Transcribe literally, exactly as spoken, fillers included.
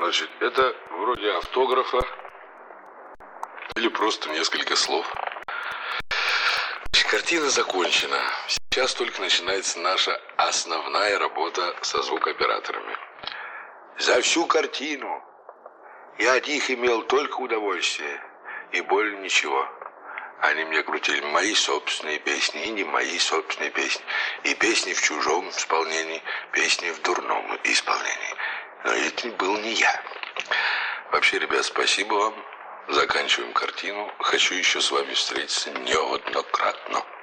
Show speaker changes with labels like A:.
A: Значит, это вроде автографа или просто несколько слов. Значит, картина закончена. Сейчас только начинается наша основная работа со звукооператорами. За всю картину я от них имел только удовольствие и более ничего. Они мне крутили мои собственные песни и не мои собственные песни. И песни в чужом исполнении, песни в дурном исполнении. Но это был не я. Вообще, ребят, спасибо вам. Заканчиваем картину. Хочу еще с вами встретиться неоднократно.